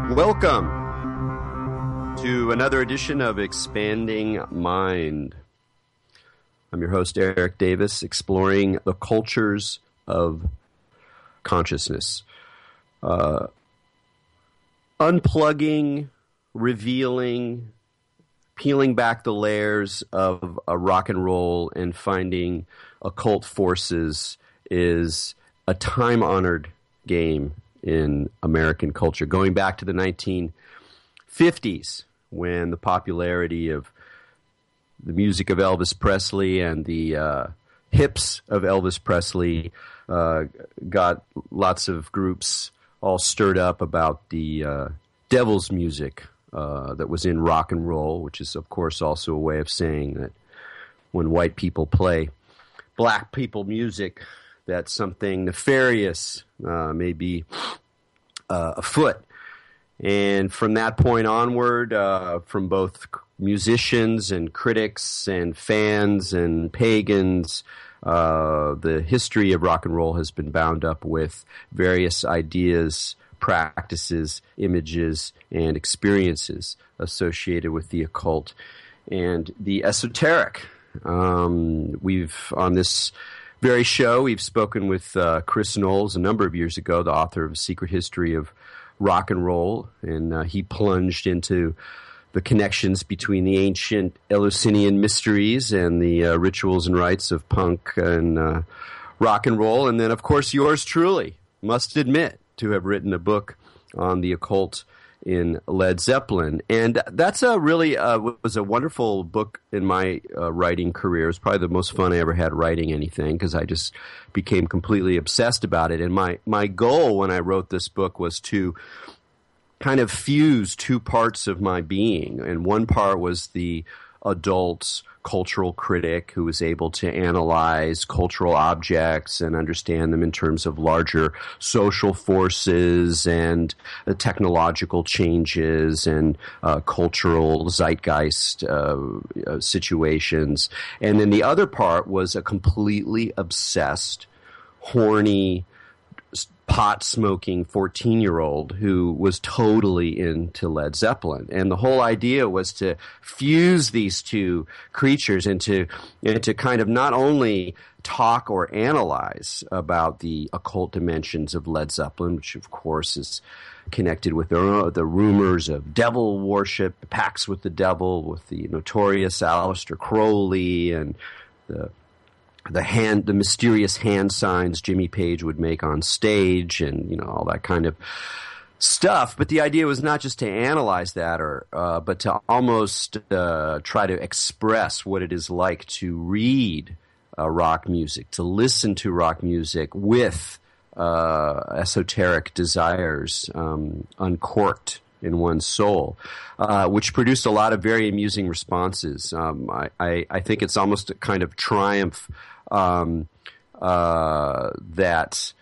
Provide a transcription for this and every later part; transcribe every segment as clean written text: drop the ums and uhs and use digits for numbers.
Welcome to another edition of Expanding Mind. I'm your host, Eric Davis, exploring the cultures of consciousness. Unplugging, revealing, peeling back the layers of rock and roll and finding occult forces is a time-honored game in American culture, going back to the 1950s when the popularity of the music of Elvis Presley and the hips of Elvis Presley got lots of groups all stirred up about the devil's music that was in rock and roll, which is, of course, also a way of saying that when white people play black people music, that something nefarious may be afoot. And from that point onward, from both musicians and critics and fans and pagans, the history of rock and roll has been bound up with various ideas, practices, images, and experiences associated with the occult and the esoteric. We've, on this very show, we've spoken with Chris Knowles a number of years ago, the author of A Secret History of Rock and Roll, and he plunged into the connections between the ancient Eleusinian mysteries and the rituals and rites of punk and rock and roll. And then, of course, yours truly must admit to have written a book on the occult in Led Zeppelin. And that's was a wonderful book in my writing career. It was probably the most fun I ever had writing anything because I just became completely obsessed about it. And my goal when I wrote this book was to kind of fuse two parts of my being. And one part was the adult cultural critic who was able to analyze cultural objects and understand them in terms of larger social forces and technological changes and cultural zeitgeist situations. And then the other part was a completely obsessed, horny, pot-smoking 14-year-old who was totally into Led Zeppelin. And the whole idea was to fuse these two creatures and to kind of not only talk or analyze about the occult dimensions of Led Zeppelin, which of course is connected with the rumors of devil worship, pacts with the devil, with the notorious Aleister Crowley and the mysterious hand signs Jimmy Page would make on stage and, all that kind of stuff. But the idea was not just to analyze that but to almost try to express what it is like to read rock music, to listen to rock music with esoteric desires uncorked in one's soul, which produced a lot of very amusing responses. I think it's almost a kind of triumph that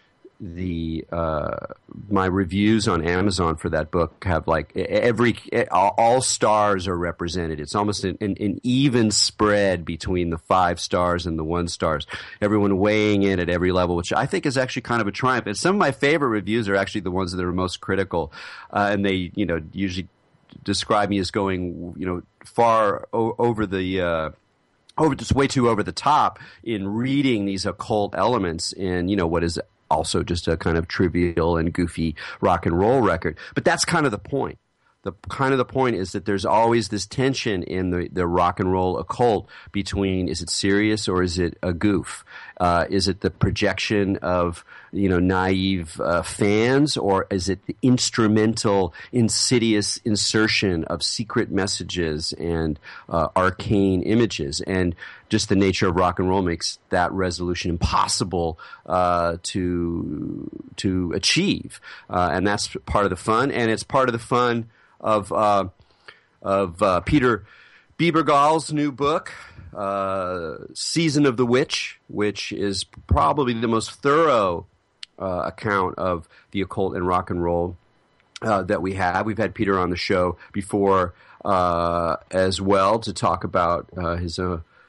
my reviews on Amazon for that book have all stars are represented. It's almost an even spread between the 5 stars and the 1 stars. Everyone weighing in at every level, which I think is actually kind of a triumph. And some of my favorite reviews are actually the ones that are most critical, and they usually describe me as going far over the. Just way too over the top in reading these occult elements in, what is also just a kind of trivial and goofy rock and roll record. But that's kind of the point. The point is that there's always this tension in the rock and roll occult between, is it serious or is it a goof? Is it the projection of, naive fans, or is it the instrumental, insidious insertion of secret messages and arcane images? And just the nature of rock and roll makes that resolution impossible to achieve. And that's part of the fun, and it's part of the fun of Peter Bebergal's new book, Season of the Witch, which is probably the most thorough account of the occult and rock and roll that we have. We've had Peter on the show before as well to talk about his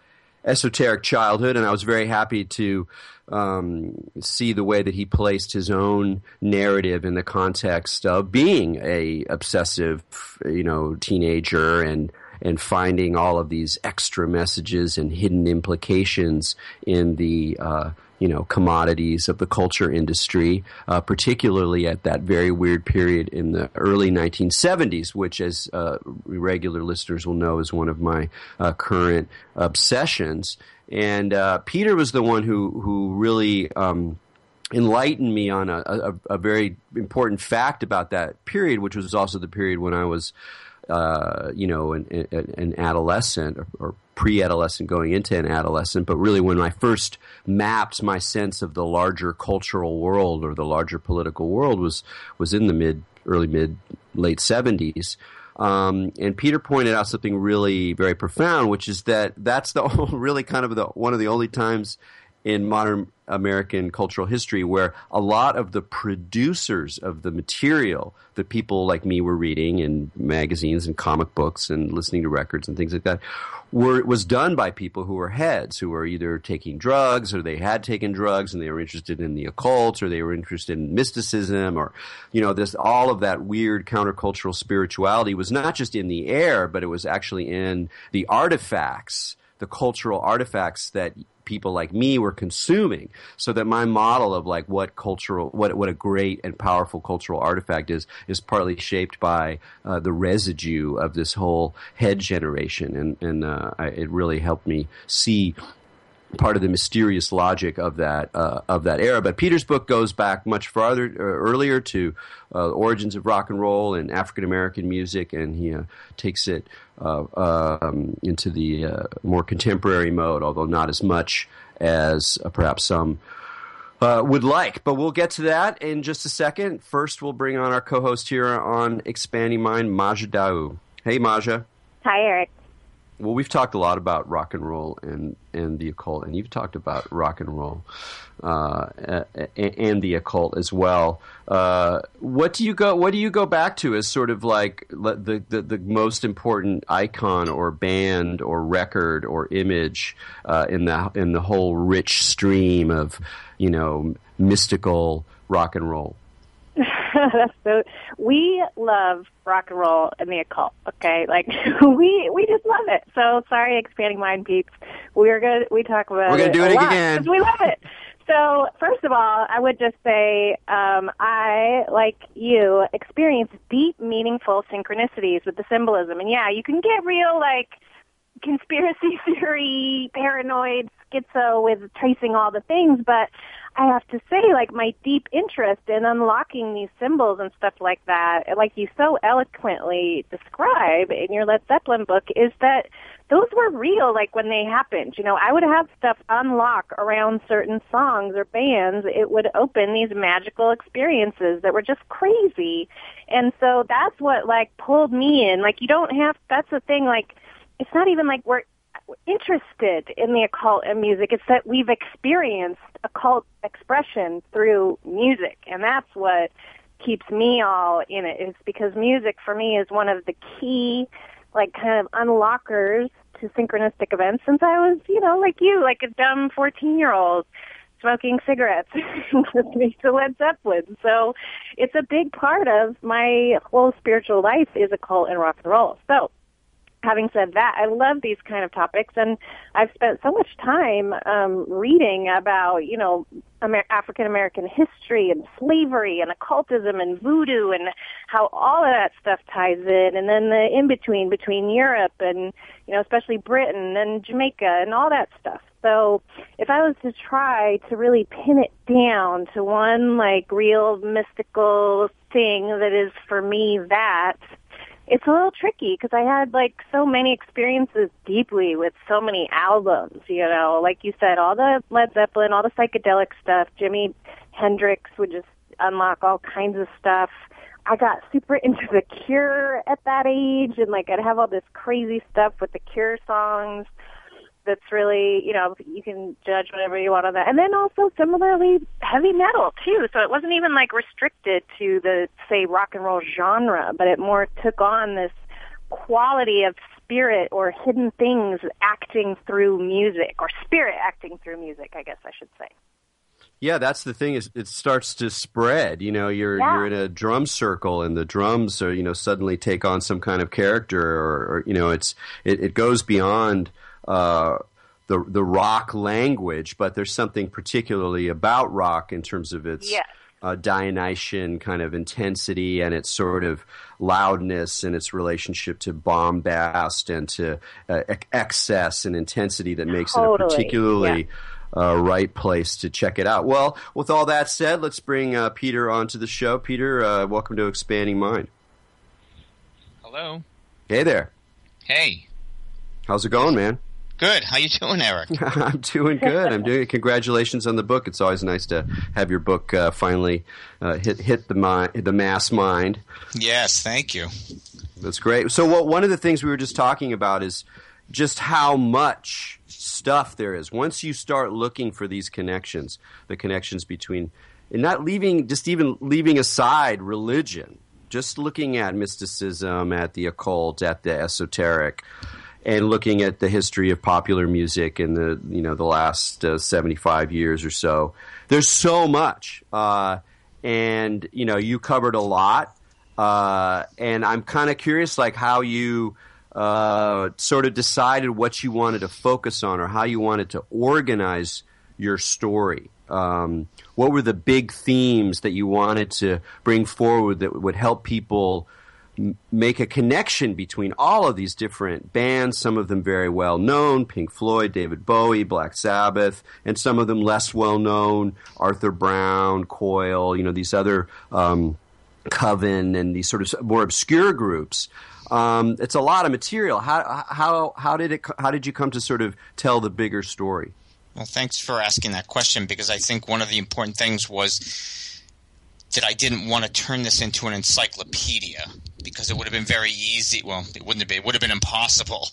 esoteric childhood, and I was very happy to see the way that he placed his own narrative in the context of being a obsessive, teenager and finding all of these extra messages and hidden implications in the commodities of the culture industry, particularly at that very weird period in the early 1970s, which, as regular listeners will know, is one of my current obsessions. And Peter was the one who really enlightened me on a very important fact about that period, which was also the period when I was an adolescent or pre-adolescent going into an adolescent, but really when I first mapped my sense of the larger cultural world or the larger political world was in the late 70s. And Peter pointed out something really very profound, which is that that's really kind of one of the only times in modern American cultural history where a lot of the producers of the material that people like me were reading in magazines and comic books and listening to records and things like that was done by people who were heads, who were either taking drugs or they had taken drugs and they were interested in the occult or they were interested in mysticism or, all of that weird countercultural spirituality was not just in the air, but it was actually in the artifacts, the cultural artifacts that people like me were consuming, so that my model of like what a great and powerful cultural artifact is partly shaped by the residue of this whole head generation, and it really helped me see part of the mysterious logic of that era. But Peter's book goes back much farther, earlier to origins of rock and roll and African American music, and he takes it into the more contemporary mode, although not as much as perhaps some would like. But we'll get to that in just a second. First, we'll bring on our co-host here on Expanding Mind, Maja Daou. Hey, Maja. Hi, Eric. Well, we've talked a lot about rock and roll and the occult, and you've talked about rock and roll and the occult as well. What do you go back to as sort of like the most important icon or band or record or image in the whole rich stream of mystical rock and roll? So we love rock and roll and the occult. Okay, like we just love it. So sorry, Expanding Mind peeps. We talk about we're gonna do it again because we love it. So first of all, I would just say I, like you, experience deep, meaningful synchronicities with the symbolism. And yeah, you can get real like conspiracy theory, paranoid, schizo with tracing all the things, but I have to say, like, my deep interest in unlocking these symbols and stuff like that, like you so eloquently describe in your Led Zeppelin book, is that those were real, like, when they happened. I would have stuff unlock around certain songs or bands. It would open these magical experiences that were just crazy. And so that's what, like, pulled me in. Like, that's the thing, like, it's not even like we're interested in the occult and music. It's that we've experienced occult expression through music, and that's what keeps me all in it. Is because music for me is one of the key, like, kind of unlockers to synchronistic events since I was, like you, like a dumb 14-year-old smoking cigarettes listening to Led Zeppelin. So it's a big part of my whole spiritual life is occult and rock and roll. So having said that, I love these kind of topics, and I've spent so much time reading about, African-American history and slavery and occultism and voodoo and how all of that stuff ties in, and then the in-between between Europe and, especially Britain and Jamaica and all that stuff. So if I was to try to really pin it down to one, like, real mystical thing that is, for me, that, it's a little tricky because I had, like, so many experiences deeply with so many albums, like you said, all the Led Zeppelin, all the psychedelic stuff. Jimi Hendrix would just unlock all kinds of stuff. I got super into The Cure at that age, and, like, I'd have all this crazy stuff with the Cure songs. That's really, you can judge whatever you want on that. And then also similarly heavy metal too. So it wasn't even like restricted to the, say, rock and roll genre, but it more took on this quality of spirit or hidden things acting through music, or spirit acting through music, I guess I should say. Yeah, that's the thing, is it starts to spread. You're in a drum circle, and the drums are, suddenly take on some kind of character, or it goes beyond the rock language, but there's something particularly about rock in terms of its Dionysian kind of intensity and its sort of loudness and its relationship to bombast and to excess and intensity that makes it a particularly right place to check it out. Well, with all that said, let's bring Peter onto the show. Peter, welcome to Expanding Mind. Hello. Hey there. Hey. How's it going, man? Good. How you doing, Eric? I'm doing good. Congratulations on the book. It's always nice to have your book finally hit the mass mind. Yes, thank you. That's great. So one of the things we were just talking about is just how much stuff there is. Once you start looking for these connections, the connections between, and not even leaving aside religion, just looking at mysticism, at the occult, at the esoteric, and looking at the history of popular music in the last 75 years or so. There's so much, and you covered a lot, and I'm kind of curious, like how you sort of decided what you wanted to focus on, or how you wanted to organize your story. What were the big themes that you wanted to bring forward that would help people make a connection between all of these different bands, some of them very well known, Pink Floyd, David Bowie, Black Sabbath, and some of them less well known, Arthur Brown, Coil, these other Coven, and these sort of more obscure groups. It's a lot of material. How did you come to sort of tell the bigger story? Well, thanks for asking that question, because I think one of the important things was that I didn't want to turn this into an encyclopedia, because it would have been very easy. Well, it wouldn't have been. It would have been impossible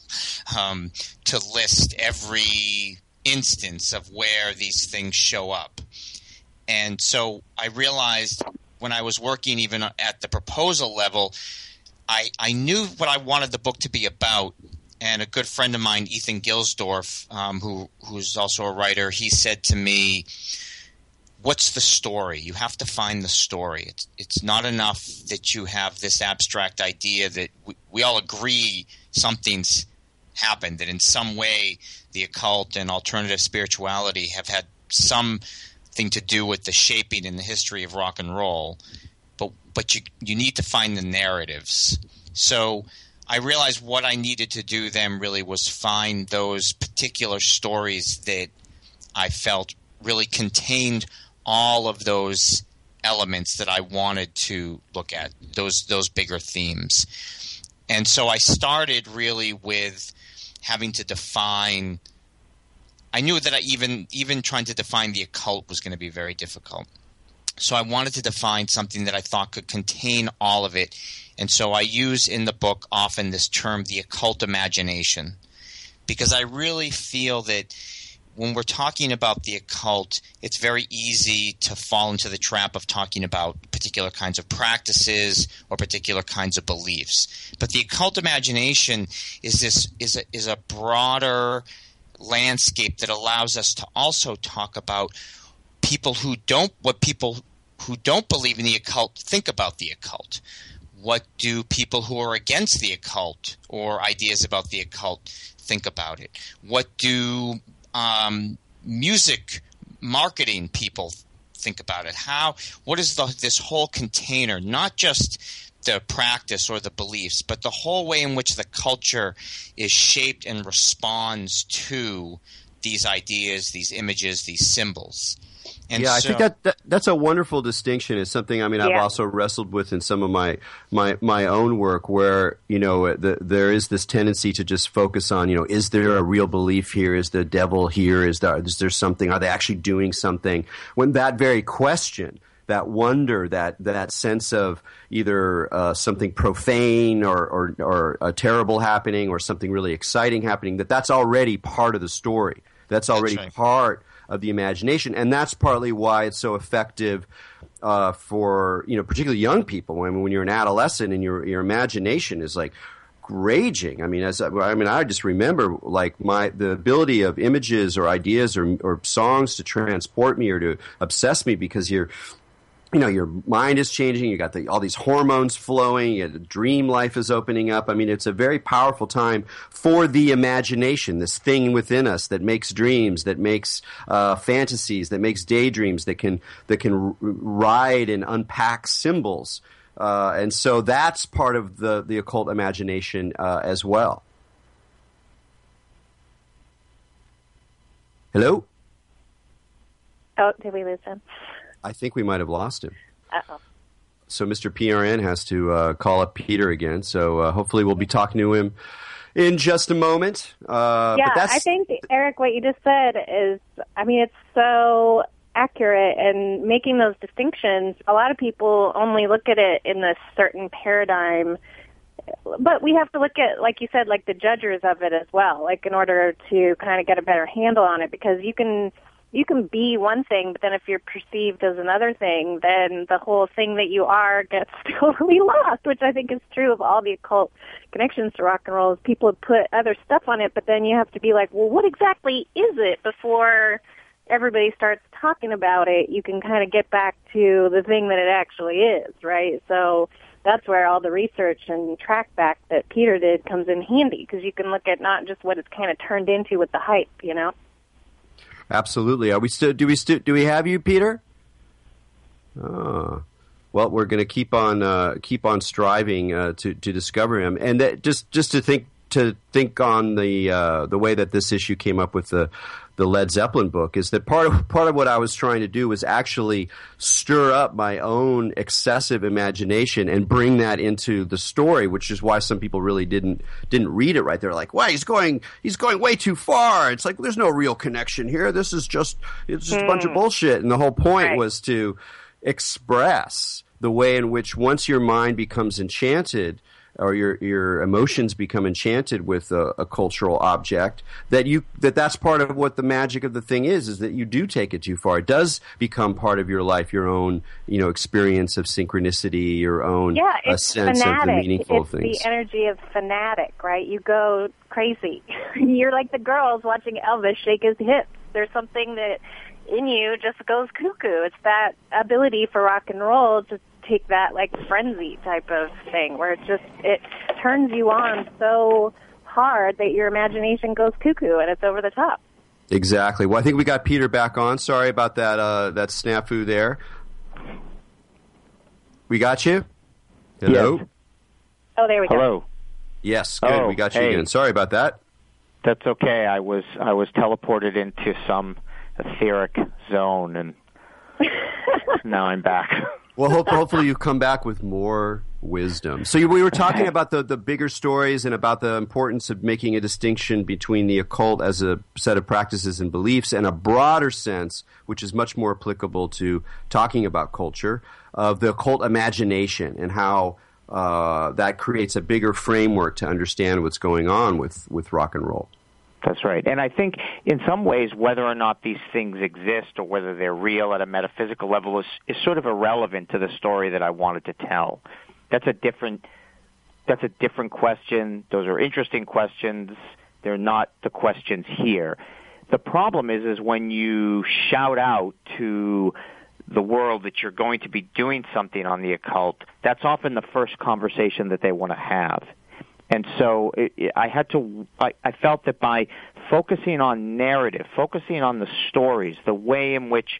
to list every instance of where these things show up. And so I realized when I was working even at the proposal level, I knew what I wanted the book to be about. And a good friend of mine, Ethan Gilsdorf, who's also a writer, he said to me, what's the story? You have to find the story. It's not enough that you have this abstract idea that we all agree something's happened, that in some way the occult and alternative spirituality have had something to do with the shaping and the history of rock and roll. But you need to find the narratives. So I realized what I needed to do then really was find those particular stories that I felt really contained all of those elements that I wanted to look at, those bigger themes. And so I started really with having to define – I knew that even trying to define the occult was going to be very difficult. So I wanted to define something that I thought could contain all of it. And so I use in the book often this term, the occult imagination, because I really feel that when we're talking about the occult, it's very easy to fall into the trap of talking about particular kinds of practices or particular kinds of beliefs. But the occult imagination is a broader landscape that allows us to also talk about people who don't believe in the occult think about the occult. What do people who are against the occult or ideas about the occult think about it? What do music marketing people think about it? What is this whole container, not just the practice or the beliefs, but the whole way in which the culture is shaped and responds to these ideas, these images, these symbols. And I think that's a wonderful distinction. It's something I've also wrestled with in some of my own work, where there is this tendency to just focus on is there a real belief here? Is the devil here? Is there something? Are they actually doing something? When that very question, that wonder, that sense of either something profane or terrible happening or something really exciting happening, that's already part of the story. That's already part of the imagination, and that's partly why it's so effective for particularly young people. When you're an adolescent and your imagination is like raging. I mean, I just remember like the ability of images or ideas or songs to transport me or to obsess me because your mind is changing. You got all these hormones flowing. The dream life is opening up. I mean, it's a very powerful time for the imagination, this thing within us that makes dreams, that makes fantasies, that makes daydreams, that can ride and unpack symbols. And so that's part of the occult imagination as well. Hello? Oh, did we lose him? I think we might have lost him. Uh-oh. So Mr. PRN has to call up Peter again. So hopefully we'll be talking to him in just a moment. I think, Eric, what you just said is, I mean, it's so accurate, and making those distinctions, a lot of people only look at it in this certain paradigm, but we have to look at, like you said, like the judges of it as well, like in order to kind of get a better handle on it, because you can be one thing, but then if you're perceived as another thing, then the whole thing that you are gets totally lost, which I think is true of all the occult connections to rock and roll, is people have put other stuff on it, but then you have to be like, well, what exactly is it before everybody starts talking about it? You can kind of get back to the thing that it actually is, right? So that's where all the research and track back that Peter did comes in handy, because you can look at not just what it's kind of turned into with the hype, you know? Absolutely. Are we still? Do we have you, Peter? Well, we're going to keep on striving to discover him, and that, just to think on the way that this issue came up with the Led Zeppelin book, is that part of what I was trying to do was actually stir up my own excessive imagination and bring that into the story, which is why some people really didn't read it right. They're like, "Why, he's going way too far." It's like, there's no real connection here. It's just a bunch of bullshit. And the whole point was to express the way in which, once your mind becomes enchanted, or your emotions become enchanted with a cultural object, that's part of what the magic of the thing is that you do take it too far. It does become part of your life, your own, experience of synchronicity, your own sense fanatic. of the meaningful it's things. The energy of fanatic, right? You go crazy. You're like the girls watching Elvis shake his hips. There's something that in you just goes cuckoo. It's that ability for rock and roll to take that like frenzy type of thing where it turns you on so hard that your imagination goes cuckoo and it's over the top. Exactly. Well, I think we got Peter back on. Sorry about that snafu there. We got you? Hello? Yes. Oh, there we go. Hello. Yes, good. We got you again. Sorry about that. That's okay. I was teleported into some etheric zone, and now I'm back. Well, hopefully you come back with more wisdom. So we were talking about the bigger stories and about the importance of making a distinction between the occult as a set of practices and beliefs and a broader sense, which is much more applicable to talking about culture, of the occult imagination and how that creates a bigger framework to understand what's going on with rock and roll. That's right. And I think in some ways whether or not these things exist or whether they're real at a metaphysical level is sort of irrelevant to the story that I wanted to tell. That's a different question. Those are interesting questions. They're not the questions here. The problem is when you shout out to the world that you're going to be doing something on the occult, that's often the first conversation that they want to have. And so I felt that by focusing on narrative, focusing on the stories, the way in which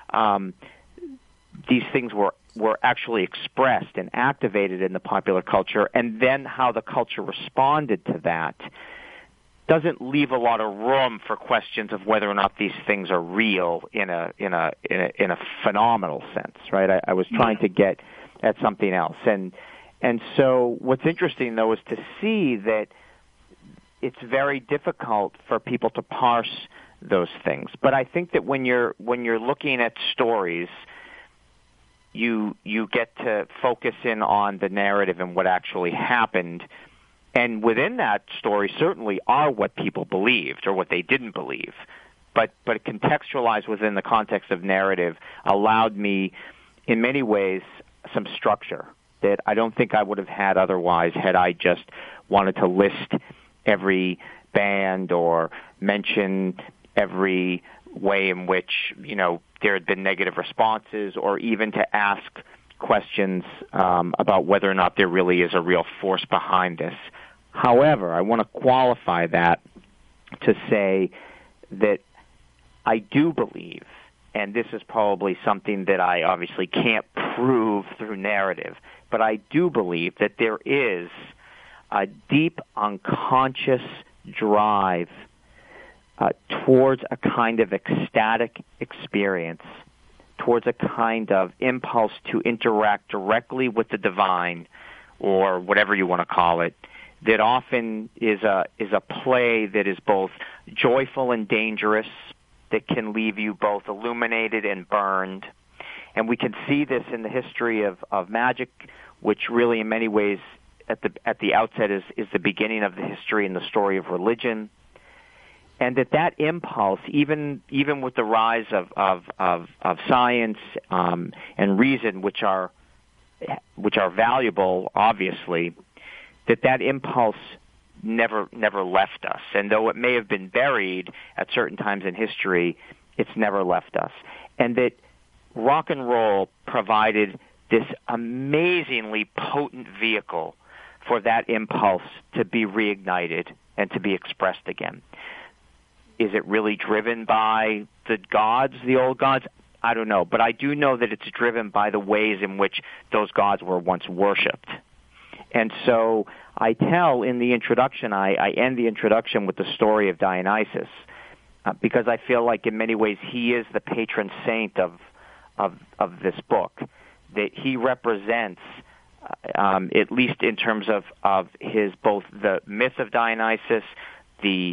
these things were actually expressed and activated in the popular culture, and then how the culture responded to that, doesn't leave a lot of room for questions of whether or not these things are real in a phenomenal sense, right? I was trying to get at something else. And so what's interesting, though, is to see that it's very difficult for people to parse those things. But I think that when you're looking at stories, you get to focus in on the narrative and what actually happened. And within that story certainly are what people believed or what they didn't believe. But contextualized within the context of narrative allowed me, in many ways, some structure that I don't think I would have had otherwise had I just wanted to list every band or mention every way in which, there had been negative responses, or even to ask questions about whether or not there really is a real force behind this. However, I want to qualify that to say that I do believe, and this is probably something that I obviously can't prove through narrative, but I do believe that there is a deep unconscious drive towards a kind of ecstatic experience, towards a kind of impulse to interact directly with the divine, or whatever you want to call it, that often is a play that is both joyful and dangerous, that can leave you both illuminated and burned. And we can see this in the history of magic, which really in many ways at the outset is the beginning of the history and the story of religion. And that impulse, even with the rise of science and reason, which are valuable, obviously, that impulse never left us. And though it may have been buried at certain times in history, it's never left us. And that rock and roll provided this amazingly potent vehicle for that impulse to be reignited and to be expressed again. Is it really driven by the gods, the old gods? I don't know. But I do know that it's driven by the ways in which those gods were once worshipped. And so I tell in the introduction, I end the introduction with the story of Dionysus, because I feel like in many ways he is the patron saint of this book, that he represents, at least in terms of his both the myth of Dionysus, the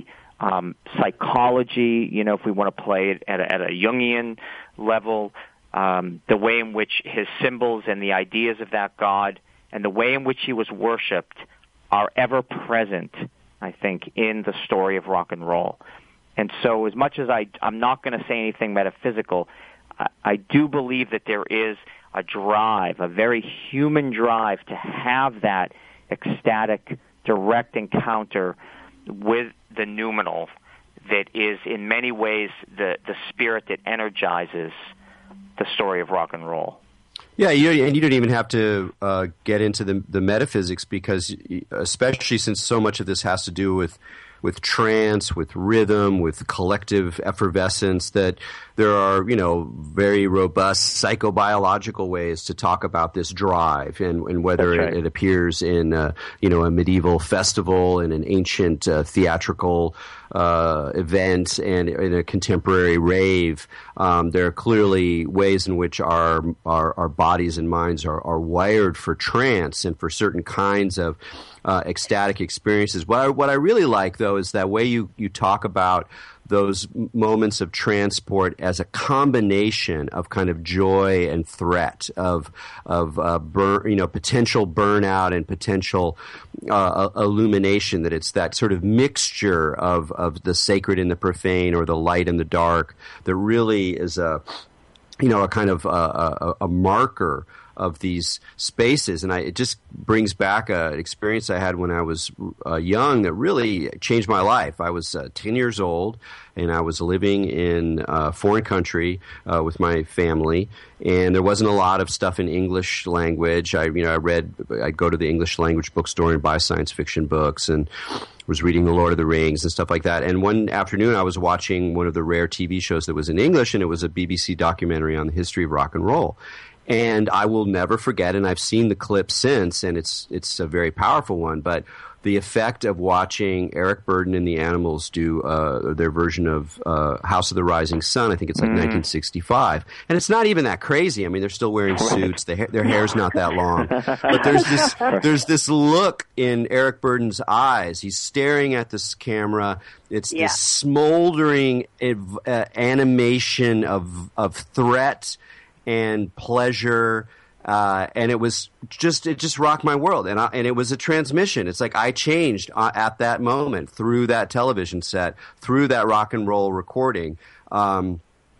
psychology, if we want to play it at a Jungian level, the way in which his symbols and the ideas of that god and the way in which he was worshipped are ever present, I think, in the story of rock and roll. And so as much as I'm not going to say anything metaphysical, I do believe that there is a drive, a very human drive, to have that ecstatic, direct encounter with the noumenal that is in many ways the spirit that energizes the story of rock and roll. Yeah, and you don't even have to get into the metaphysics, because especially since so much of this has to do with trance, with rhythm, with collective effervescence, that there are, very robust psychobiological ways to talk about this drive and whether it appears in, a medieval festival, in an ancient theatrical event, and in a contemporary rave. There are clearly ways in which our bodies and minds are wired for trance and for certain kinds of ecstatic experiences. What I really like, though, is that way you talk about those moments of transport as a combination of kind of joy and threat, of potential burnout and potential illumination. That it's that sort of mixture of the sacred and the profane, or the light and the dark, that really is a kind of a marker of these spaces. And it just brings back an experience I had when I was young that really changed my life. I was 10 years old, and I was living in a foreign country with my family, and there wasn't a lot of stuff in English language. I'd go to the English language bookstore and buy science fiction books, and was reading The Lord of the Rings and stuff like that. And one afternoon I was watching one of the rare TV shows that was in English, and it was a BBC documentary on the history of rock and roll. And I will never forget, and I've seen the clip since, and it's a very powerful one, but the effect of watching Eric Burdon and the Animals do their version of House of the Rising Sun, I think it's like 1965. And it's not even that crazy. I mean, they're still wearing suits. Their hair's not that long. But there's this look in Eric Burdon's eyes. He's staring at this camera. It's this smoldering animation of threat and pleasure, and it just rocked my world, and it was a transmission. It's like I changed at that moment through that television set, through that rock and roll recording,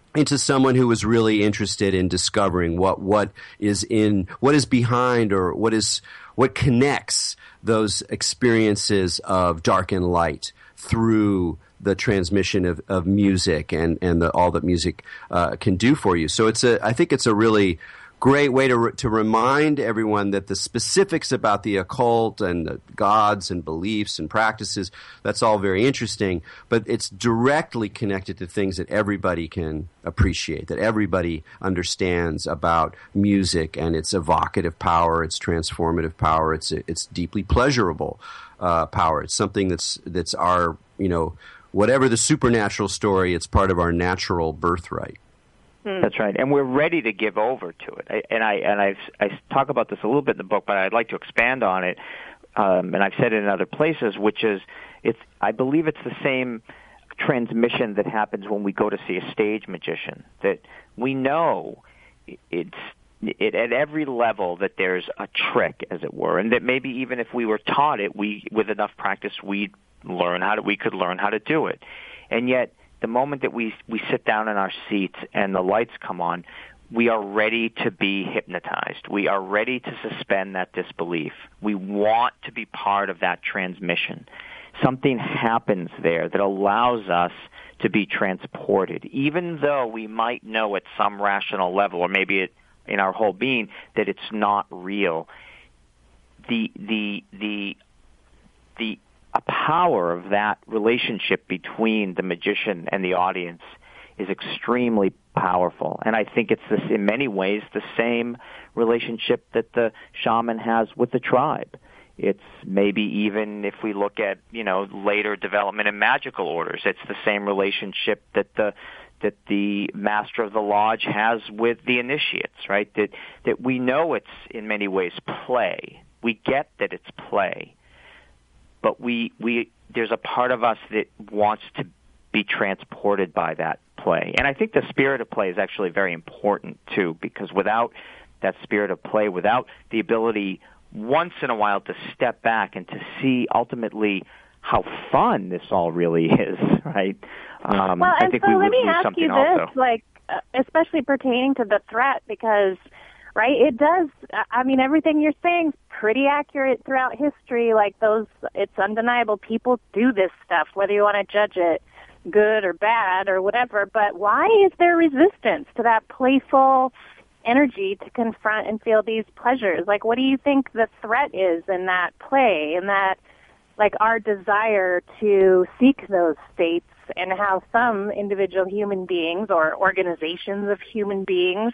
into someone who was really interested in discovering what is behind, or what connects those experiences of dark and light through the transmission of music and all that music can do for you. So I think it's a really great way to remind everyone that the specifics about the occult and the gods and beliefs and practices, that's all very interesting, but it's directly connected to things that everybody can appreciate, that everybody understands about music and its evocative power, its transformative power, its deeply pleasurable power. It's something that's our, whatever the supernatural story, it's part of our natural birthright. That's right, and we're ready to give over to it. I talk about this a little bit in the book, but I'd like to expand on it. And I've said it in other places, which is, I believe it's the same transmission that happens when we go to see a stage magician. That we know it at every level that there's a trick, as it were, and that maybe even if we were taught it, with enough practice we could learn how to do it, and yet, the moment that we sit down in our seats and the lights come on, we are ready to be hypnotized. We are ready to suspend that disbelief. We want to be part of that transmission. Something happens there that allows us to be transported, even though we might know at some rational level, or maybe in our whole being, that it's not real. A power of that relationship between the magician and the audience is extremely powerful. And I think it's in many ways the same relationship that the shaman has with the tribe. It's maybe even if we look at, later development in magical orders, it's the same relationship that the master of the lodge has with the initiates, right? That we know it's in many ways play. We get that it's play. But there's a part of us that wants to be transported by that play. And I think the spirit of play is actually very important, too, because without that spirit of play, without the ability once in a while to step back and to see ultimately how fun this all really is, right? I think we would lose something also. Let me ask you this, especially pertaining to the threat, because... right? It does. I mean, everything you're saying is pretty accurate throughout history. It's undeniable. People do this stuff, whether you want to judge it good or bad or whatever. But why is there resistance to that playful energy to confront and feel these pleasures? What do you think the threat is in that play, and that, our desire to seek those states, and how some individual human beings or organizations of human beings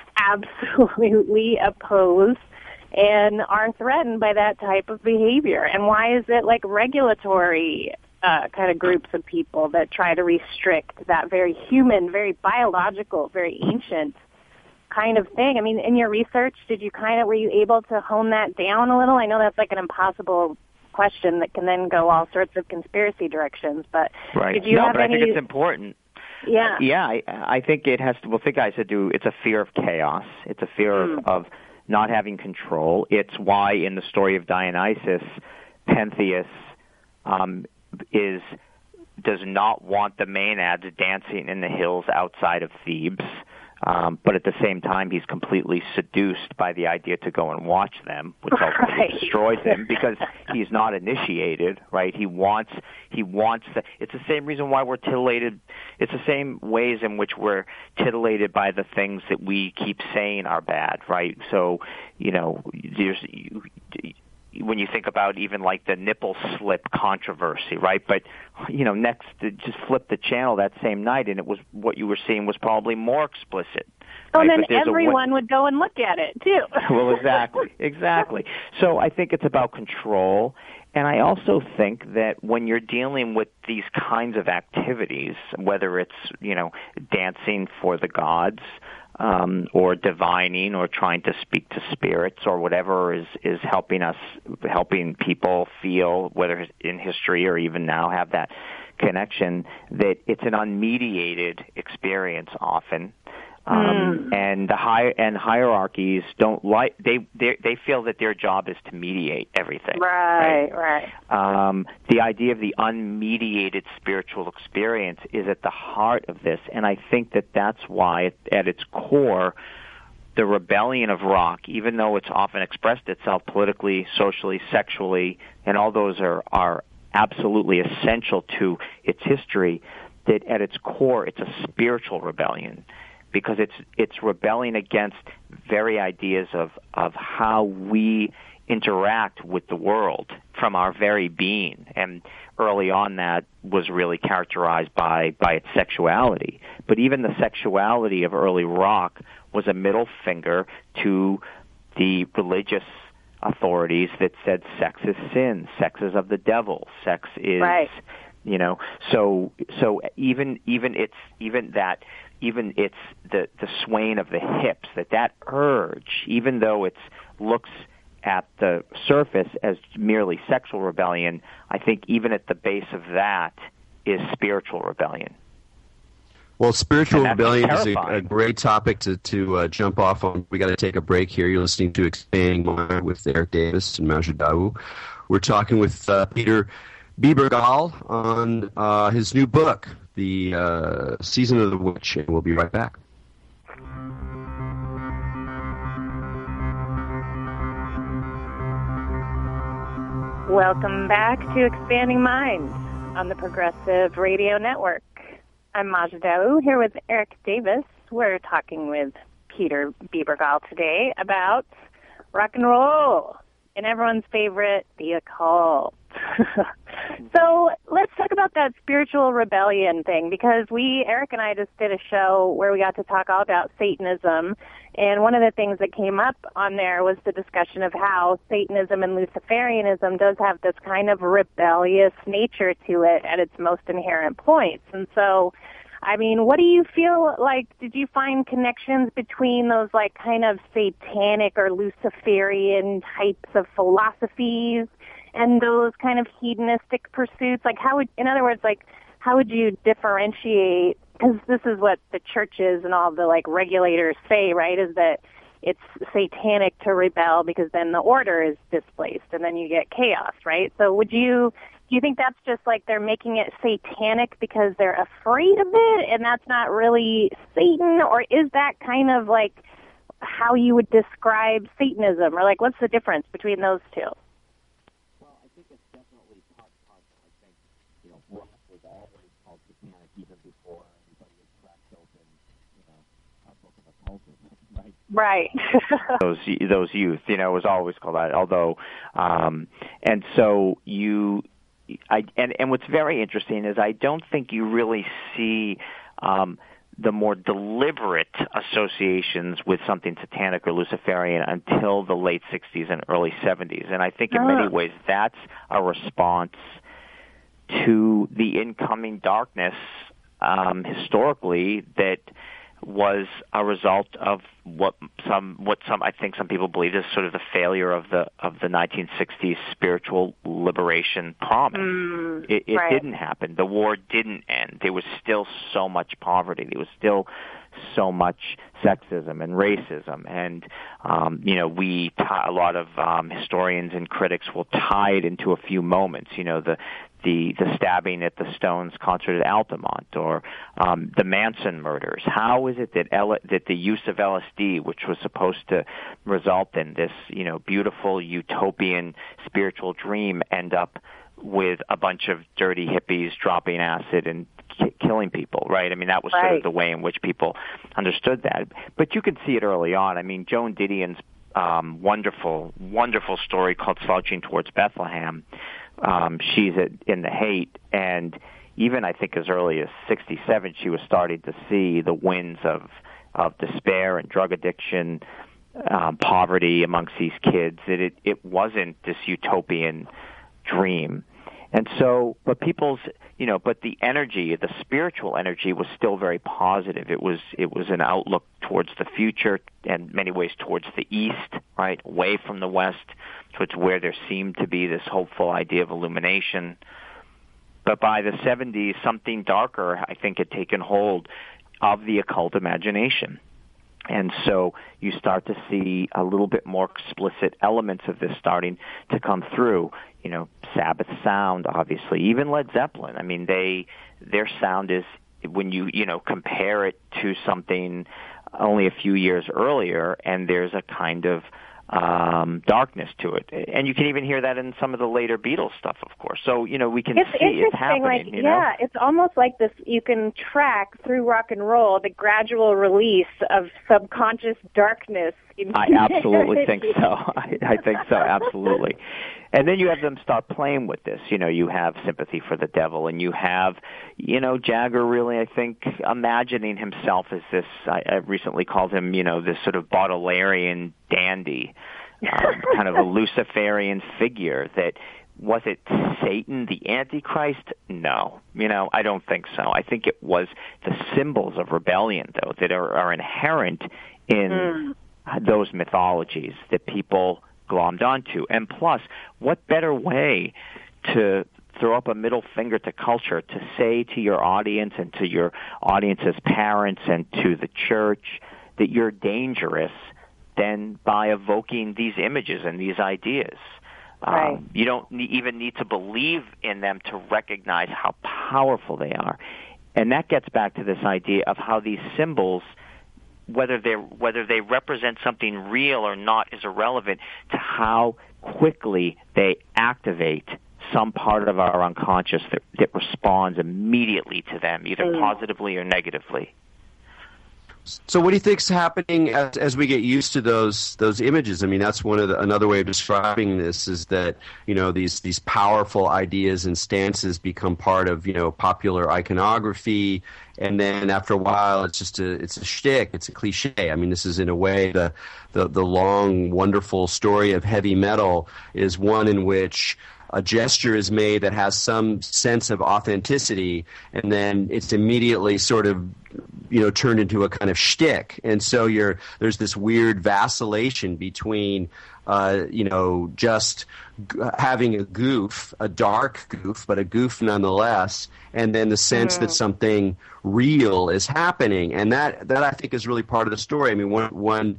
absolutely oppose and are threatened by that type of behavior? And why is it regulatory kind of groups of people that try to restrict that very human, very biological, very ancient kind of thing? I mean, in your research, were you able to hone that down a little? I know that's an impossible question that can then go all sorts of conspiracy directions, but right. Did you have I any... think it's important. Yeah. I think it has to. Well, I think I said it's a fear of chaos. It's a fear of not having control. It's why in the story of Dionysus, Pentheus does not want the Maenads dancing in the hills outside of Thebes. But at the same time, he's completely seduced by the idea to go and watch them, which ultimately destroys him because he's not initiated, right? He wants it's the same reason why we're titillated. It's the same ways in which we're titillated by the things that we keep saying are bad, right? So, when you think about even the nipple slip controversy, right? But, next, just flip the channel that same night, and it was what you were seeing was probably more explicit. Right? And then everyone would go and look at it, too. Well, exactly. So I think it's about control. And I also think that when you're dealing with these kinds of activities, whether it's, dancing for the gods, or divining, or trying to speak to spirits, or whatever is helping people feel, whether in history or even now, have that connection, that it's an unmediated experience often. And the hierarchies don't like they feel that their job is to mediate everything. Right. The idea of the unmediated spiritual experience is at the heart of this, and I think that that's why, at its core, the rebellion of rock, even though it's often expressed itself politically, socially, sexually, and all those are absolutely essential to its history, that at its core it's a spiritual rebellion, because it's rebelling against very ideas of how we interact with the world from our very being. And early on that was really characterized by its sexuality. But even the sexuality of early rock was a middle finger to the religious authorities that said sex is sin, sex is of the devil, sex is right. So even it's the swaying of the hips, that urge, even though it looks at the surface as merely sexual rebellion, I think even at the base of that is spiritual rebellion. Well, spiritual rebellion is a great topic to jump off on. We got to take a break here. You're listening to Expanding Mind with Eric Davis and Majid Daou. We're talking with Peter Bebergal on his new book, The Season of the Witch, and we'll be right back. Welcome back to Expanding Minds on the Progressive Radio Network. I'm Majid Daou here with Eric Davis. We're talking with Peter Bebergal today about rock and roll and everyone's favorite, the occult. So let's talk about that spiritual rebellion thing, because Eric and I just did a show where we got to talk all about Satanism, and one of the things that came up on there was the discussion of how Satanism and Luciferianism does have this kind of rebellious nature to it at its most inherent points. And so, I mean, what do you feel like? Did you find connections between those like kind of satanic or Luciferian types of philosophies and those kind of hedonistic pursuits? Like, how would you differentiate? Because this is what the churches and all the like regulators say, right? Is that it's satanic to rebel because then the order is displaced and then you get chaos, right? So do you think that's just like they're making it satanic because they're afraid of it and that's not really Satan? Or is that kind of like how you would describe Satanism? Or like, what's the difference between those two? Well, I think it's definitely part. I think, rock was always called satanic even before anybody had cracked open, a book of occultism, right? Right. those youth, was always called that. Although, and so and what's very interesting is I don't think you really see the more deliberate associations with something satanic or Luciferian until the late 60s and early 70s. And I think in many ways that's a response to the incoming darkness historically that was a result of what some I think some people believe is sort of the failure of the 1960s spiritual liberation promise. It right. didn't happen. The war didn't end. There was still so much poverty. There was still so much sexism and racism, and a lot of historians and critics will tie it into a few moments. The stabbing at the Stones concert at Altamont, or the Manson murders. How is it that the use of LSD, which was supposed to result in this beautiful utopian spiritual dream, end up with a bunch of dirty hippies dropping acid and killing people, right? I mean, that was sort of the way in which people understood that. But you can see it early on. I mean, Joan Didion's wonderful, wonderful story called Slouching Towards Bethlehem. She's in the Haight, and even I think as early as 1967, she was starting to see the winds of despair and drug addiction, poverty amongst these kids. That it wasn't this utopian dream. And so, but the energy, the spiritual energy, was still very positive. It was an outlook towards the future, and in many ways towards the east, right, away from the west, towards where there seemed to be this hopeful idea of illumination. But by the 70s, something darker, I think, had taken hold of the occult imagination. And so you start to see a little bit more explicit elements of this starting to come through. Sabbath sound, obviously, even Led Zeppelin. I mean, their sound is, when you compare it to something only a few years earlier, and there's a kind of darkness to it. And you can even hear that in some of the later Beatles stuff, of course. So, we can see it's happening. Yeah, it's almost like this, you can track through rock and roll the gradual release of subconscious darkness. I absolutely think so. I think so, absolutely. And then you have them start playing with this. You have Sympathy for the Devil, and you have, Jagger really, I think, imagining himself as this, I recently called him, this sort of Baudelarian dandy, kind of a Luciferian figure that, was it Satan, the Antichrist? No. I don't think so. I think it was the symbols of rebellion, though, that are inherent in those mythologies that people glommed onto. And plus, what better way to throw up a middle finger to culture, to say to your audience and to your audience's parents and to the church that you're dangerous than by evoking these images and these ideas. Right. You don't even need to believe in them to recognize how powerful they are. And that gets back to this idea of how these symbols, whether they represent something real or not, is irrelevant to how quickly they activate some part of our unconscious that responds immediately to them, either positively or negatively. So what do you think's happening as we get used to those images? I mean, that's another way of describing this is that, these powerful ideas and stances become part of, popular iconography, and then after a while it's a shtick, it's a cliche. I mean, this is in a way the long, wonderful story of heavy metal is one in which a gesture is made that has some sense of authenticity, and then it's immediately sort of, turned into a kind of shtick. And so there's this weird vacillation between, just having a goof, a dark goof, but a goof nonetheless, and then the sense that something real is happening. And that I think is really part of the story. I mean, one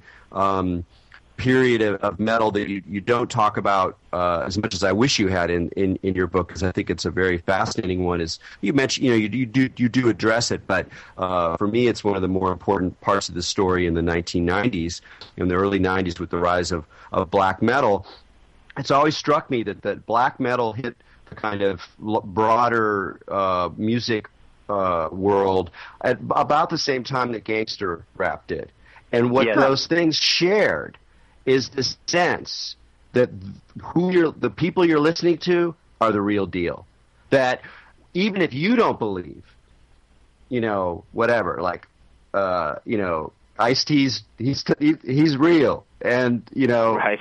period of metal that you don't talk about as much as I wish you had in your book, because I think it's a very fascinating one, is you mentioned, you do address it, but for me it's one of the more important parts of the story in the 1990s, in the early 90s, with the rise of black metal. It's always struck me that black metal hit the kind of broader music world at about the same time that gangster rap did. And what those things shared is this sense that the people you're listening to are the real deal. That even if you don't believe, whatever, like, Ice-T's, he's real, and right.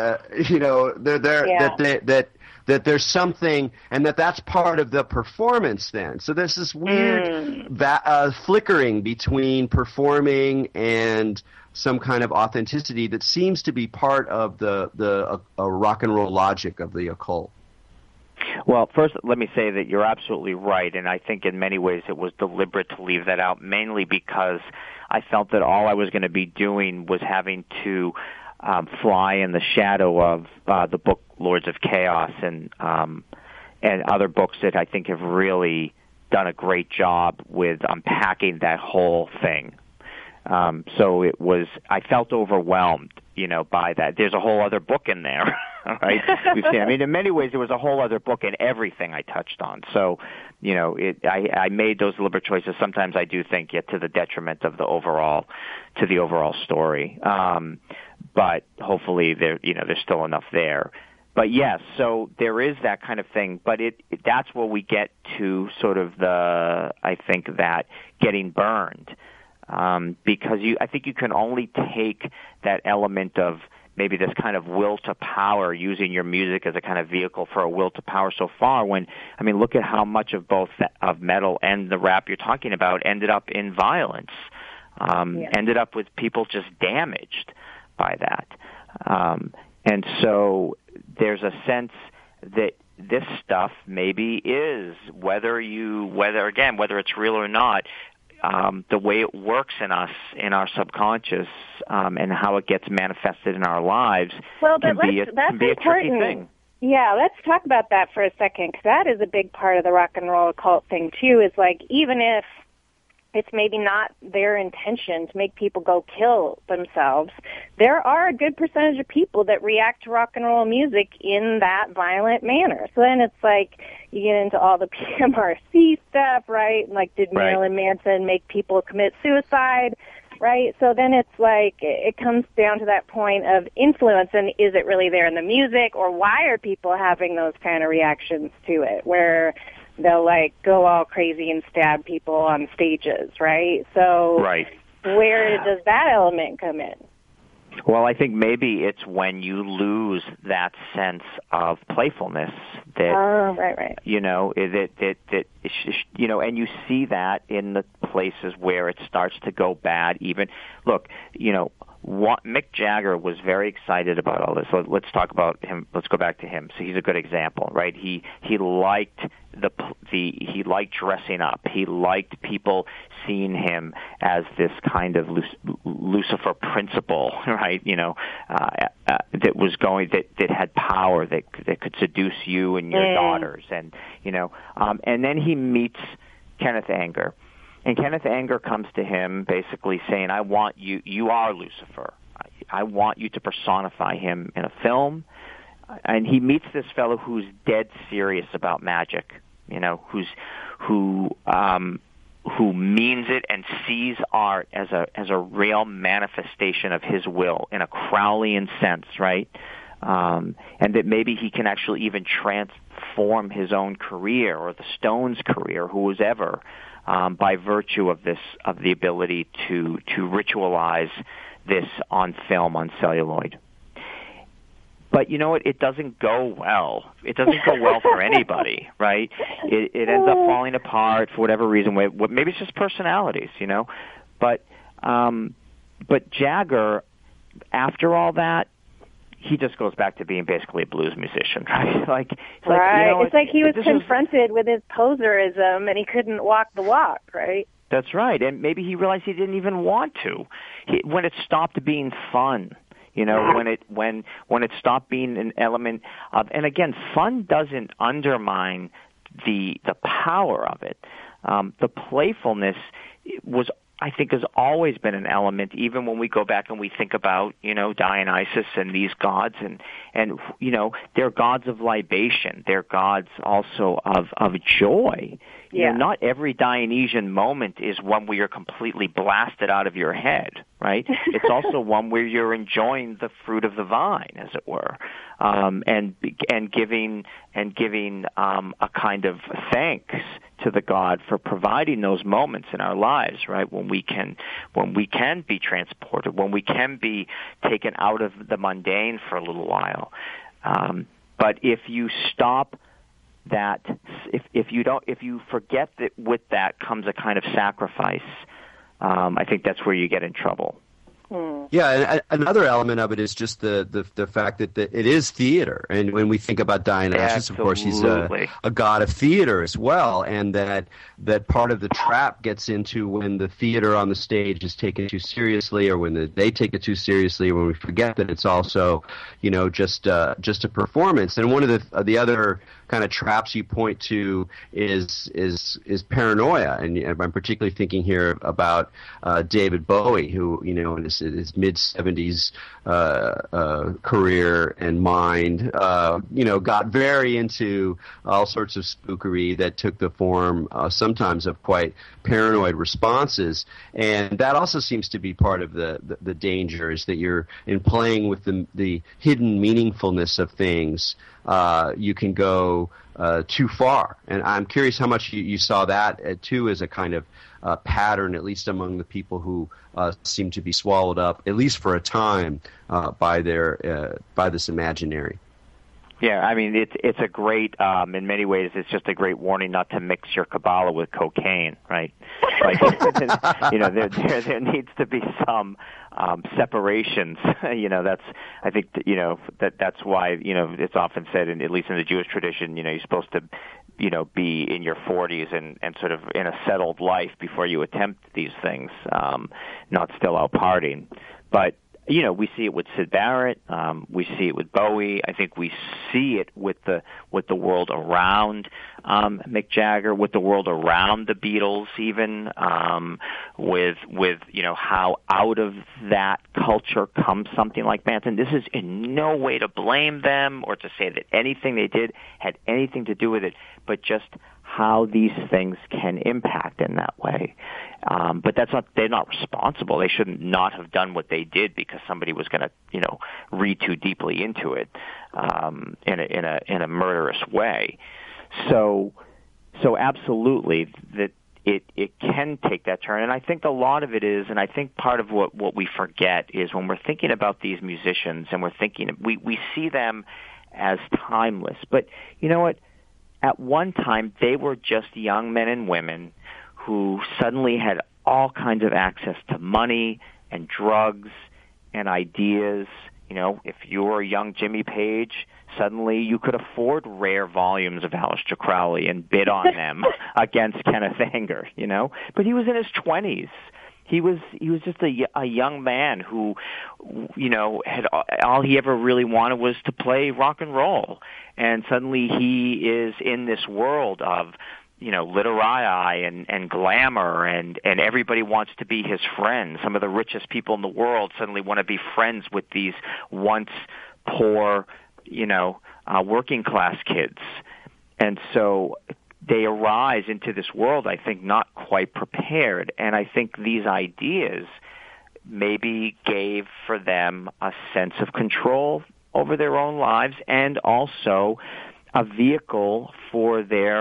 That there's something, and that's part of the performance then. So there's this weird flickering between performing and some kind of authenticity that seems to be part of the rock and roll logic of the occult. Well, first, let me say that you're absolutely right, and I think in many ways it was deliberate to leave that out, mainly because I felt that all I was going to be doing was having to fly in the shadow of the book Lords of Chaos and other books that I think have really done a great job with unpacking that whole thing. So I felt overwhelmed, by that. There's a whole other book in there, right? In many ways, there was a whole other book in everything I touched on. So, I made those deliberate choices. Sometimes I do think to the detriment of the overall story. But hopefully there's still enough there. But yes, so there is that kind of thing, but that's where we get to sort of I think that getting burned. Because I think you can only take that element of maybe this kind of will to power, using your music as a kind of vehicle for a will to power so far. Look at how much of both of metal and the rap you're talking about ended up in violence, ended up with people just damaged by that. And so there's a sense that this stuff maybe is, whether it's real or not, the way it works in us, in our subconscious, and how it gets manifested in our lives can be a tricky thing. Yeah, let's talk about that for a second, because that is a big part of the rock and roll occult thing, too, is like, even if it's maybe not their intention to make people go kill themselves, there are a good percentage of people that react to rock and roll music in that violent manner. So then it's like you get into all the PMRC stuff, right? And like, did Marilyn Manson make people commit suicide, right? So then it's like it comes down to that point of influence, and is it really there in the music, or why are people having those kind of reactions to it, where they'll like go all crazy and stab people on stages, right? So where does that element come in? Well, I think maybe it's when you lose that sense of playfulness that, you know, you know, and you see that in the places where it starts to go bad. Even look, you know, Mick Jagger was very excited about all this. So let's talk about him. Let's go back to him. So he's a good example, right? He liked he liked dressing up. He liked people seeing him as this kind of Lucifer principal, right? You know, that was going that had power that could seduce you and your daughters, and you know, and then he meets Kenneth Anger. And Kenneth Anger comes to him basically saying, I want you are Lucifer. I want you to personify him in a film. And he meets this fellow who's dead serious about magic, you know, who means it and sees art as a real manifestation of his will in a Crowleyan sense, right? And that maybe he can actually even transform his own career or the Stones' career, who's ever, by virtue of the ability to ritualize this on film, on celluloid. But you know what? It doesn't go well. It doesn't go well for anybody, right? It ends up falling apart for whatever reason. Maybe it's just personalities, you know. But Jagger, after all that, he just goes back to being basically a blues musician, right? You know, it's like he was confronted with his poserism, and he couldn't walk the walk, right? That's right, and maybe he realized he didn't even want to. When it stopped being fun, you know, when it stopped being an element of, and again, fun doesn't undermine the power of it. The playfulness was, I think, has always been an element, even when we go back and we think about, you know, Dionysus and these gods, and you know, they're gods of libation. They're gods also of joy. You know, not every Dionysian moment is one where you're completely blasted out of your head, right? It's also one where you're enjoying the fruit of the vine, as it were, and giving a kind of thanks to the God for providing those moments in our lives, right? When we can be transported, when we can be taken out of the mundane for a little while. But if you stop that, if you forget that with that comes a kind of sacrifice, I think that's where you get in trouble. Yeah, and another element of it is just the fact that it is theater, and when we think about Dionysus, of course, he's a god of theater as well, and that part of the trap gets into when the theater on the stage is taken too seriously, or when they take it too seriously, when we forget that it's also, you know, just a performance. And one of the other kind of traps you point to is paranoia, and I'm particularly thinking here about David Bowie, who, you know, in his mid-70s career and mind, you know, got very into all sorts of spookery that took the form sometimes of quite paranoid responses, and that also seems to be part of the danger, is that you're in playing with the hidden meaningfulness of things. You can go too far, and I'm curious how much you saw that too as a kind of pattern, at least among the people who seem to be swallowed up, at least for a time, by this imaginary. Yeah, I mean, it's a great, in many ways, it's just a great warning not to mix your Kabbalah with cocaine, right? Like, you know, there needs to be some separations. You know, I think, you know, that's why, you know, it's often said, at least in the Jewish tradition, you know, you're supposed to be in your 40s and sort of in a settled life before you attempt these things, not still out partying. But we see it with Syd Barrett. We see it with Bowie. I think we see it with the world around Mick Jagger, with the world around the Beatles, even with how out of that culture comes something like Manson. This is in no way to blame them or to say that anything they did had anything to do with it, but just how these things can impact in that way. But they're not responsible. They shouldn't not have done what they did because somebody was going to, read too deeply into it in a murderous way. So absolutely that it can take that turn. And I think a lot of it is, and I think part of what we forget is when we're thinking about these musicians and we see them as timeless. But you know what? At one time, they were just young men and women who suddenly had all kinds of access to money and drugs and ideas. If you were a young Jimmy Page, suddenly you could afford rare volumes of Aleister Crowley and bid on them against Kenneth Anger, But he was in his 20s. He was just a young man who, had all he ever really wanted was to play rock and roll. And suddenly he is in this world of, literati and glamour and everybody wants to be his friend. Some of the richest people in the world suddenly want to be friends with these once poor, working class kids. And so they arise into this world, I think, not quite prepared. And I think these ideas maybe gave for them a sense of control over their own lives and also a vehicle for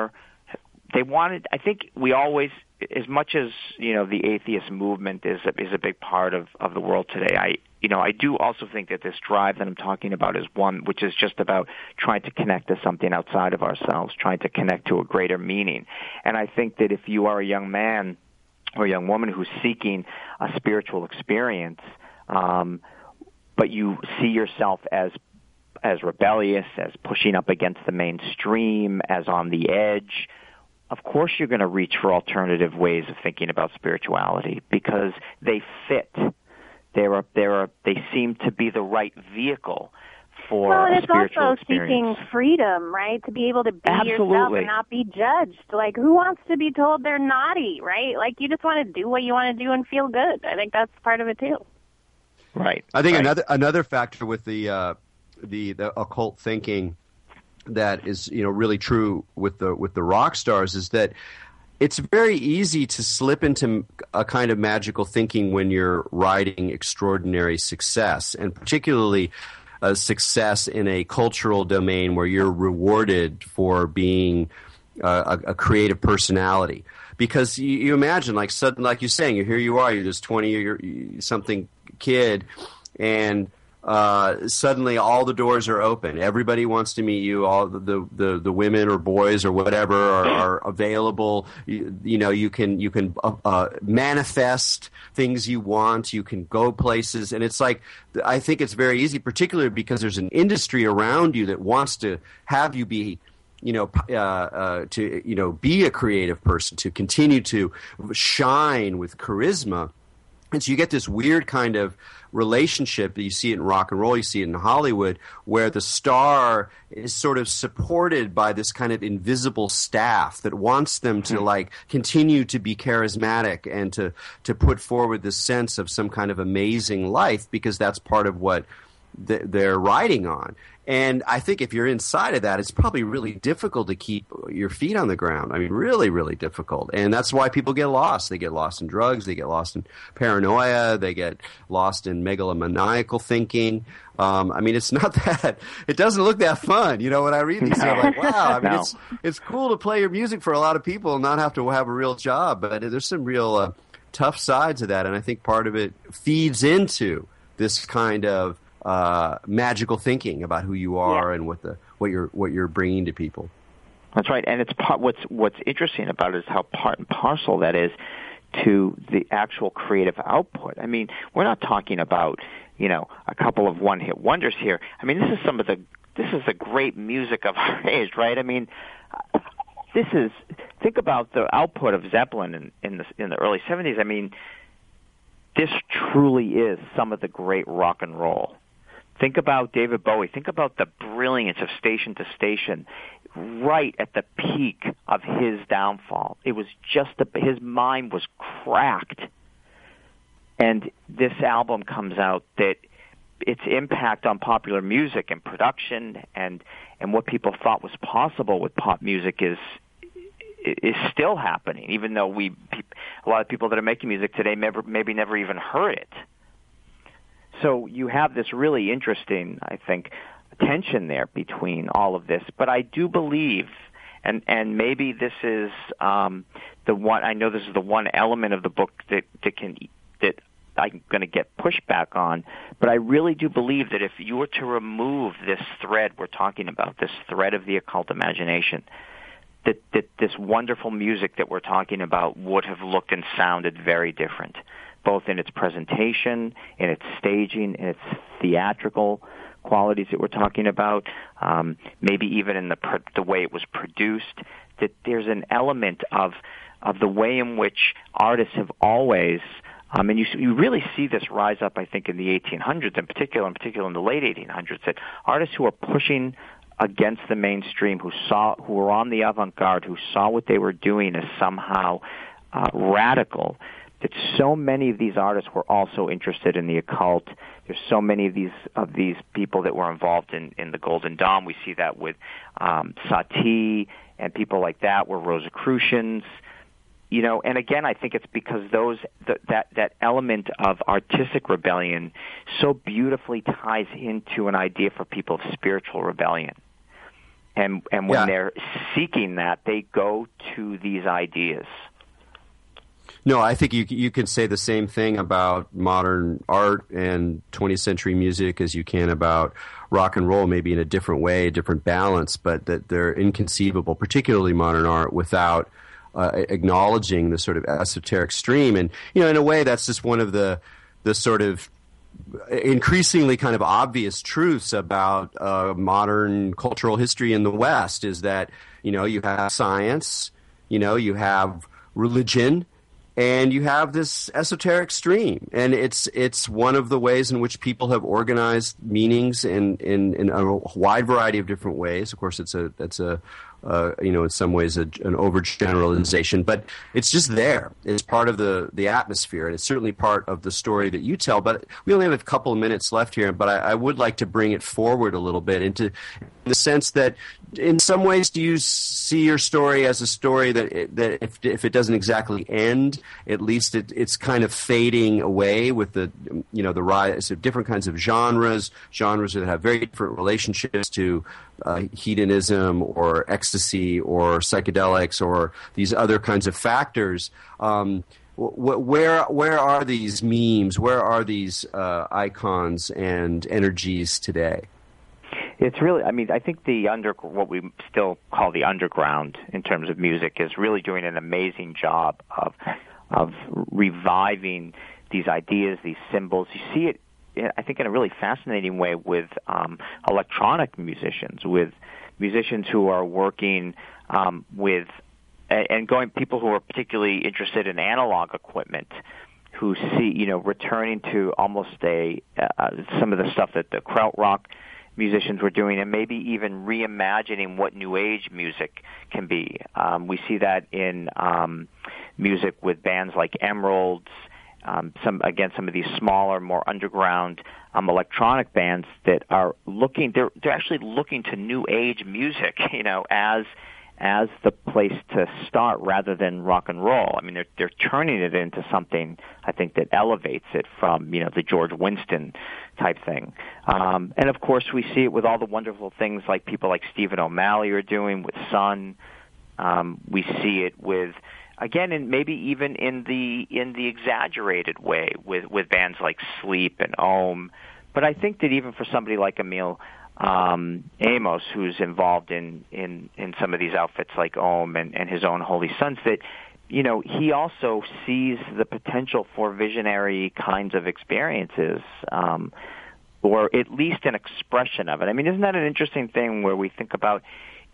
I think we always, as much as, the atheist movement is a big part of the world today, I do also think that this drive that I'm talking about is one which is just about trying to connect to something outside of ourselves, trying to connect to a greater meaning. And I think that if you are a young man or a young woman who's seeking a spiritual experience, but you see yourself as rebellious, as pushing up against the mainstream, as on the edge, of course you're going to reach for alternative ways of thinking about spirituality because they fit. They seem to be the right vehicle for a spiritual experience. Well, it's also seeking freedom, right? To be able to be yourself and not be judged. Like, who wants to be told they're naughty, right? Like, you just want to do what you want to do and feel good. I think that's part of it too. Right. I think another factor with the occult thinking that is really true with the rock stars is that it's very easy to slip into a kind of magical thinking when you're riding extraordinary success, and particularly a success in a cultural domain where you're rewarded for being a creative personality. Because you imagine, like you're saying, here you are, you're this 20-something kid, and suddenly all the doors are open. Everybody wants to meet you. All the women or boys or whatever are available. You can manifest things you want. You can go places, and it's like, I think it's very easy, particularly because there's an industry around you that wants to have you be, be a creative person, to continue to shine with charisma. And so you get this weird kind of relationship that you see it in rock and roll, you see it in Hollywood, where the star is sort of supported by this kind of invisible staff that wants them to continue to be charismatic and to put forward this sense of some kind of amazing life, because that's part of what they're riding on. And I think if you're inside of that, it's probably really difficult to keep your feet on the ground. I mean, really, really difficult. And that's why people get lost. They get lost in drugs. They get lost in paranoia. They get lost in megalomaniacal thinking. I mean, it's not that – it doesn't look that fun. When I read these, I'm like, wow. I mean, it's cool to play your music for a lot of people and not have to have a real job. But there's some real tough sides of that. And I think part of it feeds into this kind of magical thinking about who you are and what you're bringing to people. That's right, and it's what's interesting about it is how part and parcel that is to the actual creative output. I mean, we're not talking about a couple of one-hit wonders here. I mean, this is the great music of our age, right? I mean, think about the output of Zeppelin in the early 70s. I mean, this truly is some of the great rock and roll. Think about David Bowie. Think about the brilliance of Station to Station, right at the peak of his downfall. It was just his mind was cracked, and this album comes out that its impact on popular music and production and what people thought was possible with pop music is still happening, even though a lot of people that are making music today maybe never even heard it. So you have this really interesting, I think, tension there between all of this. But I do believe, and maybe this is the one. I know this is the one element of the book that I'm going to get pushback on. But I really do believe that if you were to remove this thread we're talking about, this thread of the occult imagination, that this wonderful music that we're talking about would have looked and sounded very different, both in its presentation, in its staging, in its theatrical qualities that we're talking about, maybe even in the way it was produced, that there's an element of the way in which artists have always, and you really see this rise up, I think, in the 1800s in particular in the late 1800s, that artists who are pushing against the mainstream, who were on the avant-garde, who saw what they were doing as somehow radical, that so many of these artists were also interested in the occult. There's so many of these people that were involved in the Golden Dawn. We see that with Satie and people like that were Rosicrucians. And again, I think it's because that element of artistic rebellion so beautifully ties into an idea for people of spiritual rebellion. And when they're seeking that, they go to these ideas. No, I think you can say the same thing about modern art and 20th century music as you can about rock and roll, maybe in a different way, a different balance, but that they're inconceivable, particularly modern art, without acknowledging the sort of esoteric stream. And, in a way, that's just one of the sort of increasingly kind of obvious truths about modern cultural history in the West is that, you have science, you have religion, and you have this esoteric stream. And it's one of the ways in which people have organized meanings in a wide variety of different ways. Of course, it's in some ways an overgeneralization, but it's just there. It's part of the atmosphere, and it's certainly part of the story that you tell. But we only have a couple of minutes left here, but I would like to bring it forward a little bit into the sense that in some ways do you see your story as a story that if it doesn't exactly end, at least it's kind of fading away with the rise of different kinds of genres that have very different relationships to hedonism or ecstasy or psychedelics or these other kinds of factors. Where are these memes? Where are these icons and energies today? It's really, I think what we still call the underground in terms of music is really doing an amazing job of reviving these ideas, these symbols. You see it, I think, in a really fascinating way with electronic musicians, with musicians who are working with people who are particularly interested in analog equipment, who see, returning to almost some of the stuff that the krautrock musicians were doing, and maybe even reimagining what New Age music can be. We see that in music with bands like Emeralds, some of these smaller, more underground electronic bands that are they're actually looking to New Age music, as the place to start rather than rock and roll. They're turning it into something, I think, that elevates it from, the George Winston type thing. And of course, we see it with all the wonderful things like people like Stephen O'Malley are doing with Sun. We see it with, again, and maybe even in the exaggerated way with bands like Sleep and Ohm. But I think that even for somebody like Emil Amos, who's involved in some of these outfits like Ohm and his own Holy Sons, that he also sees the potential for visionary kinds of experiences, or at least an expression of it. Isn't that an interesting thing where we think about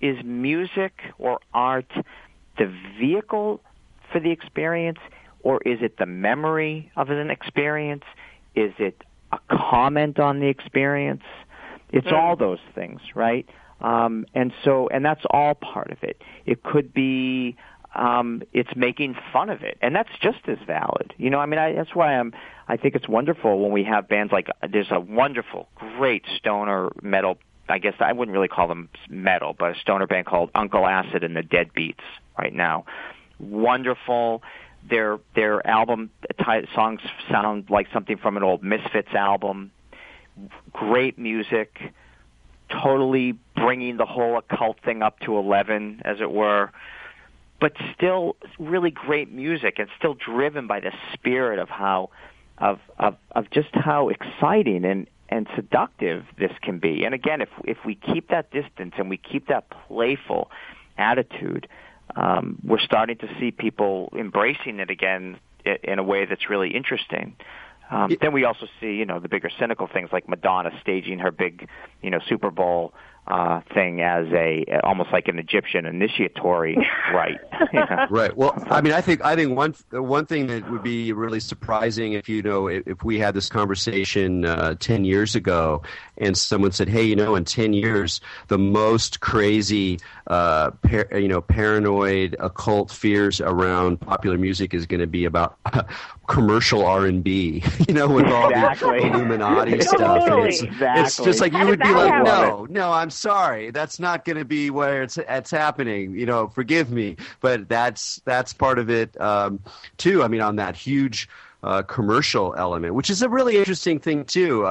music or art the vehicle for the experience, or is it the memory of an experience? Is it a comment on the experience? It's all those things, right? And that's all part of it. It could be it's making fun of it, and that's just as valid. You know, I mean, that's why I think it's wonderful when we have bands like, there's a wonderful, great stoner metal, I guess I wouldn't really call them metal, but a stoner band called Uncle Acid and the Deadbeats right now. Wonderful. Their album songs sound like something from an old Misfits album. Great music, totally bringing the whole occult thing up to 11, as it were, but still really great music and still driven by the spirit of how of just how exciting and seductive this can be. And again, if we keep that distance and we keep that playful attitude, we're starting to see people embracing it again in a way that's really interesting. Then we also see, the bigger cynical things like Madonna staging her big, Super Bowl thing as almost like an Egyptian initiatory rite. Right. Well, I mean, I think one thing that would be really surprising if we had this conversation 10 years ago, and someone said, "Hey, in 10 years, the most crazy, paranoid occult fears around popular music is going to be about commercial R&B, with all the Illuminati stuff." And it's just like you would be like, "No, I'm sorry, that's not going to be where it's happening. Forgive me." But that's part of it too. I mean, on that huge commercial element, which is a really interesting thing too.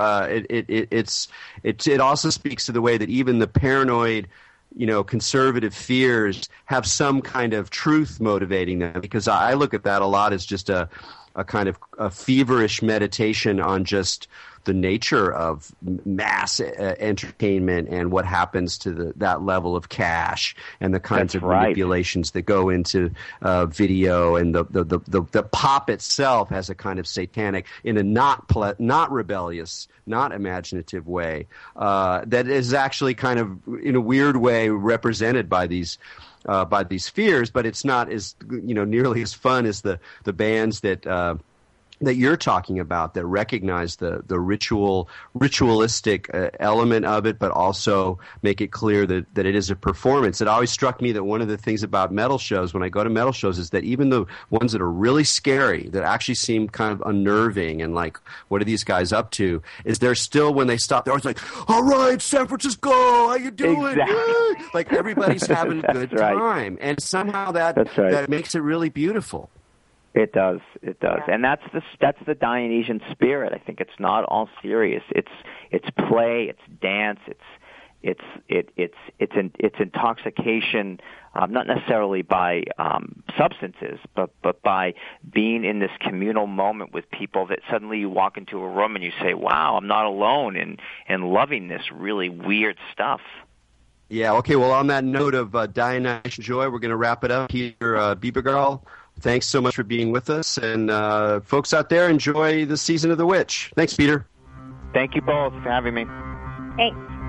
It also speaks to the way that even the paranoid, conservative fears have some kind of truth motivating them, because I look at that a lot as just a kind of a feverish meditation on just the nature of mass entertainment and what happens to that level of cash and the kinds of manipulations that go into video, and the pop itself has a kind of satanic, in a not rebellious, not imaginative way that is actually kind of in a weird way represented by these fears, but it's not as nearly as fun as the bands that you're talking about, that recognize the ritualistic element of it, but also make it clear that it is a performance. It always struck me that one of the things about metal shows, when I go to metal shows, is that even the ones that are really scary, that actually seem kind of unnerving and like, what are these guys up to, is they're still, when they stop, they're always like, "All right, San Francisco, how you doing?" Exactly. Like everybody's having a good time. And somehow that makes it really beautiful. It does, and that's the Dionysian spirit. I think it's not all serious. It's play, it's dance, it's intoxication, not necessarily by substances, but by being in this communal moment with people that suddenly you walk into a room and you say, "Wow, I'm not alone in loving this really weird stuff." Yeah. Okay. Well, on that note of Dionysian joy, we're going to wrap it up. Peter Biebergärl, thanks so much for being with us. And folks out there, enjoy the season of The Witch. Thanks, Peter. Thank you both for having me. Thanks.